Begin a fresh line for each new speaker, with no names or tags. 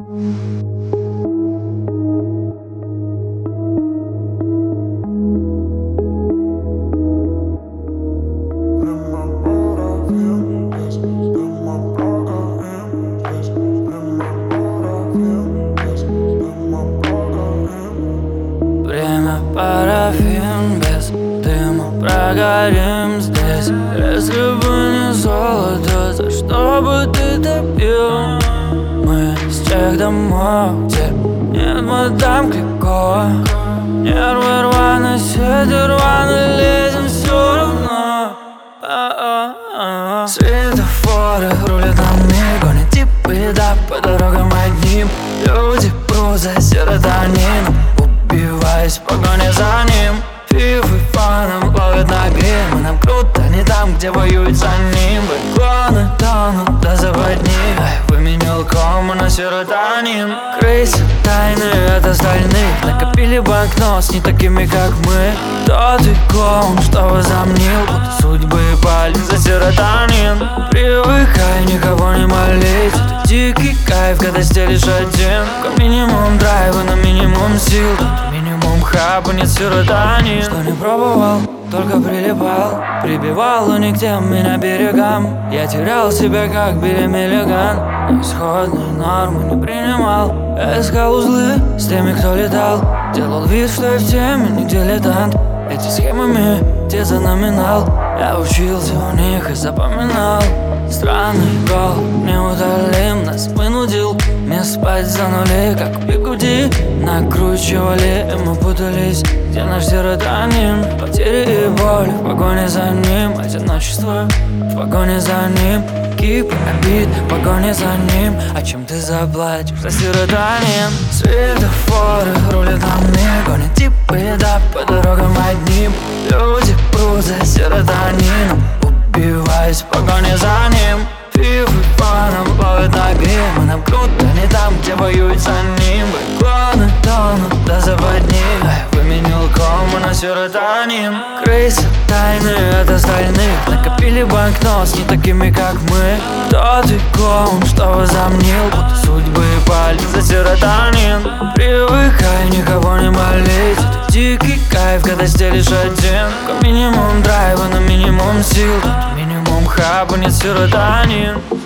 Время парафин, без дыма прогорим здесь. Если бы не золото, за что бы ты топил? Мы с тех домов, где нет мадам Клико. Нервы рваны, сети рваны, лезем все равно. Светофоры рулят нами, гонят типы, да, по дорогам одним. Люди прут за серотонином, убиваясь в погоне за ним. Пив и фаном ловят на гриль. Мы нам круто не там, где воюют за ним. Балконы тонут до западни. Выменил кому на серотонин. Крысы тайны от остальных. Накопили банкнот с не такими, как мы. Тот и клоун, что возомнил, будто судьбы пали за серотонин. Привыкай никого не молить. Это дикий кайф, когда стелишь один. Как минимум драйва на минимум сил. Тут минимум хаба, нет серотонин. Что не пробовал, только прилипал. Прибивал, но нигде меня берегам. Я терял себя, как Билли Миллиган. Но исходные нормы не принимал. Я искал узлы с теми, кто летал. Делал вид, что я в теме, нигде летант. Эти схемами, те за номинал. Я учился у них и запоминал. Странный гол, неудалим, нас вынудил не спать за нули, как бигуди. Накручивали, и мы путались. Где наш серотонин? Потери и боли в погоне за ним. Одиночество в погоне за ним. Кипы обид в погоне за ним. А чем ты заплатишь за серотонин? Светофоры рулят нами, гонят типы, да, по дорогам одним. Люди прут за серотонином, убиваясь в погоне за ним. Пив и фаном ловят на гриль. Мы нам круто не там, где воюют за ним. Балконы тонут до западни. Выменил кому на серотонин. Крысы тайны от остальных. Накопили банкнот с не такими, как мы. Тот и клоун, что возомнил, будто судьбы пали за серотонин. Привыкай никого не молить. Это дикий кайф, когда стелишь один. Как минимум драйва на минимум сил. Тут минимум хаба, нет серотонин.